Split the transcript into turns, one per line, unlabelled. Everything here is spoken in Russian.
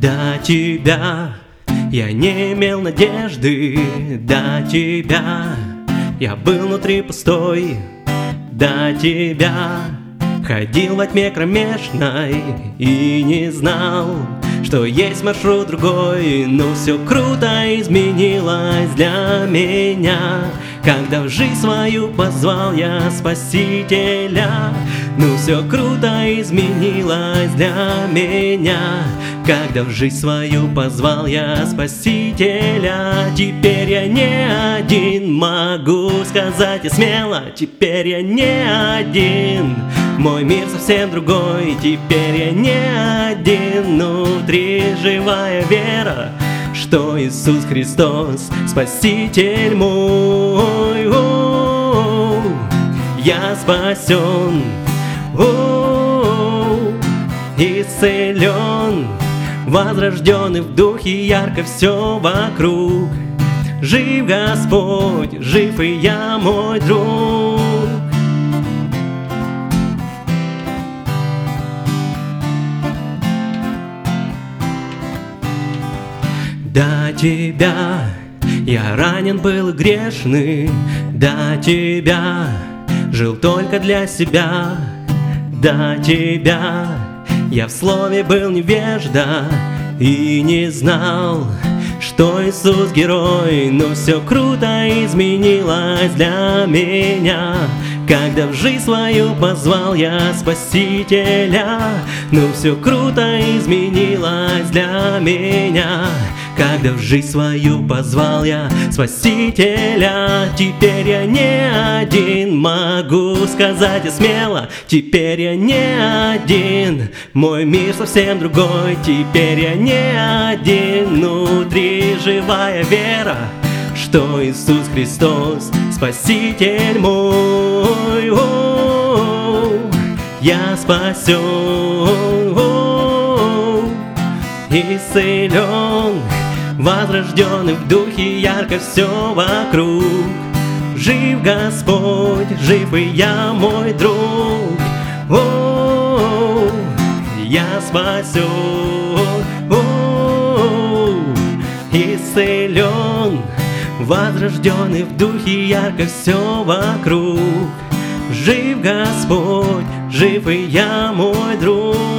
До тебя я не имел надежды, до тебя я был внутри пустой, до тебя ходил во тьме кромешной и не знал, что есть маршрут другой. Но все круто изменилось для меня, когда в жизнь свою позвал я Спасителя. Ну все круто изменилось для меня, когда в жизнь свою позвал я Спасителя. Теперь я не один, могу сказать и смело, теперь я не один. Мой мир совсем другой, теперь я не один. Внутри живая вера, что Иисус Христос Спаситель мой. Я спасен, исцелен, возрожден и в духе ярко все вокруг. Жив Господь, жив и я, мой друг. До тебя я ранен был и грешный, до тебя жил только для себя, до тебя я в слове был невежда и не знал, что Иисус герой. Но все круто изменилось для меня, когда в жизнь свою позвал я Спасителя. Ну все круто изменилось для меня, когда в жизнь свою позвал я Спасителя. Теперь я не один, могу сказать и смело, теперь я не один. Мой мир совсем другой, теперь я не один. Внутри живая вера, что Иисус Христос Спаситель мой. Я спасен, исцелен, возрожден и в духе ярко все вокруг. Жив Господь, жив и я, мой друг. Я спасен, исцелен, возрожден и в духе ярко все вокруг. Жив Господь, жив и я, мой друг.